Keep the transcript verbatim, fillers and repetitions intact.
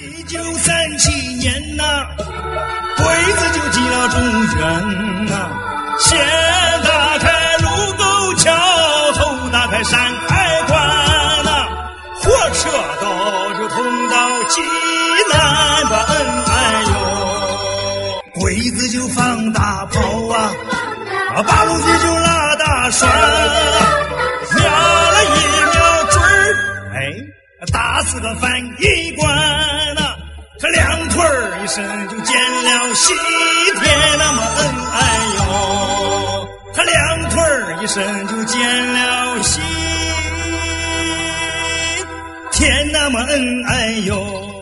一九三七年呐，鬼子就进了中原呐，先打开卢沟桥，后打开山海关呐，火车道就通到济南吧，恩哎呦，鬼子就放大炮啊，八路军就拉大栓，瞄了一瞄准儿，哎，打死个翻译官呐，这两腿儿一伸就见了西天，那么恩哎呦，他两腿儿一伸就见了西天，那么恩哎呦。